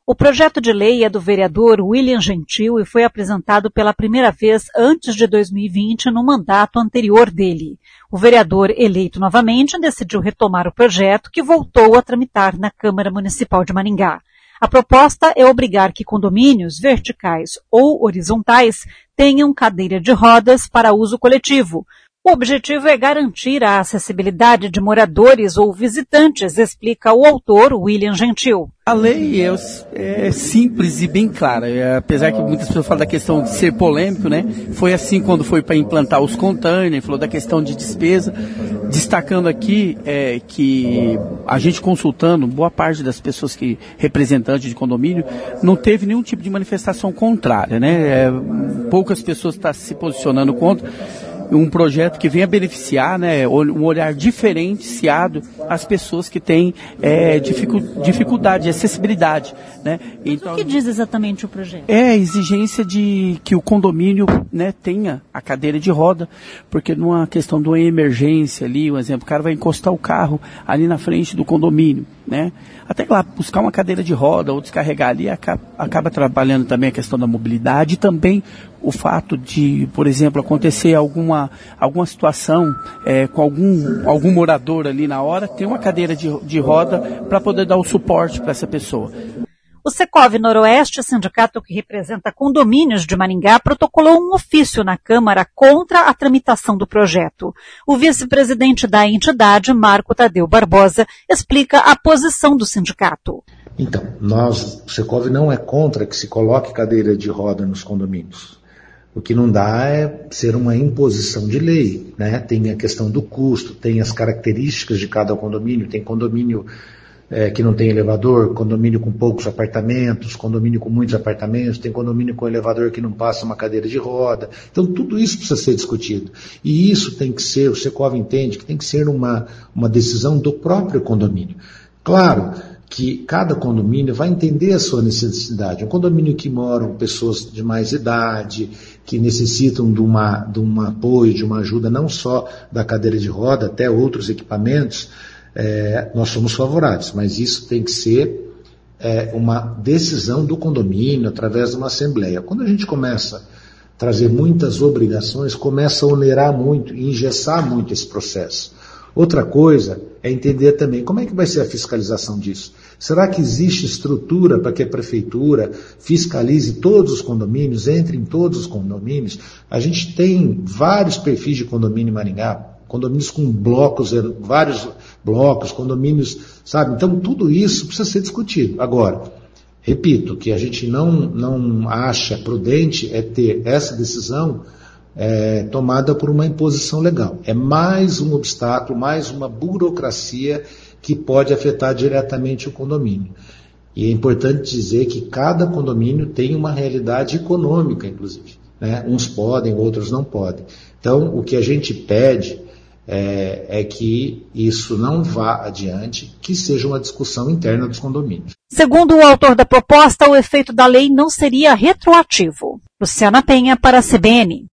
O projeto de lei é do vereador William Gentil e foi apresentado pela primeira vez antes de 2020 no mandato anterior dele. O vereador, eleito novamente, decidiu retomar o projeto, que voltou a tramitar na Câmara Municipal de Maringá. A proposta é obrigar que condomínios verticais ou horizontais tenham cadeira de rodas para uso coletivo. O objetivo é garantir a acessibilidade de moradores ou visitantes, explica o autor William Gentil. A lei é simples e bem clara, apesar que muitas pessoas falam da questão de ser polêmico, né? Foi assim quando foi para implantar os containers, falou da questão de despesa, destacando aqui que a gente consultando, boa parte das pessoas que representantes de condomínio, não teve nenhum tipo de manifestação contrária, né? Poucas pessoas estão se posicionando contra. Um projeto que venha beneficiar, né, um olhar diferenciado às pessoas que têm dificuldade, acessibilidade, né? Então, o que diz exatamente o projeto? É a exigência de que o condomínio, né, tenha a cadeira de roda, porque numa questão de uma emergência ali, um exemplo, o cara vai encostar o carro ali na frente do condomínio, né? Até lá, buscar uma cadeira de roda ou descarregar ali, acaba trabalhando também a questão da mobilidade e também o fato de, por exemplo, acontecer alguma situação com algum morador ali na hora, ter uma cadeira de roda para poder dar o suporte para essa pessoa. O Secov Noroeste, sindicato que representa condomínios de Maringá, protocolou um ofício na Câmara contra a tramitação do projeto. O vice-presidente da entidade, Marco Tadeu Barbosa, explica a posição do sindicato. Então, o Secov não é contra que se coloque cadeira de roda nos condomínios. O que não dá é ser uma imposição de lei, né? Tem a questão do custo, tem as características de cada condomínio, tem condomínio que não tem elevador, condomínio com poucos apartamentos, condomínio com muitos apartamentos, tem condomínio com elevador que não passa uma cadeira de roda. Então tudo isso precisa ser discutido. E isso tem que ser, o Secov entende que tem que ser uma decisão do próprio condomínio. Claro que cada condomínio vai entender a sua necessidade. Um condomínio que moram pessoas de mais idade, que necessitam de um apoio, de uma ajuda não só da cadeira de roda, até outros equipamentos, nós somos favoráveis, mas isso tem que ser uma decisão do condomínio através de uma assembleia. Quando a gente começa a trazer muitas obrigações, começa a onerar muito e engessar muito esse processo. Outra coisa é entender também como é que vai ser a fiscalização disso. Será que existe estrutura para que a prefeitura fiscalize todos os condomínios, entre em todos os condomínios? A gente tem vários perfis de condomínio em Maringá, condomínios com vários blocos, condomínios, sabe? Então tudo isso precisa ser discutido. Agora, repito, que a gente não acha prudente é ter essa decisão tomada por uma imposição legal. É mais um obstáculo, mais uma burocracia que pode afetar diretamente o condomínio. E é importante dizer que cada condomínio tem uma realidade econômica, inclusive, né? Uns podem, outros não podem. Então, o que a gente pede é que isso não vá adiante, que seja uma discussão interna dos condomínios. Segundo o autor da proposta, o efeito da lei não seria retroativo. Luciana Penha para a CBN.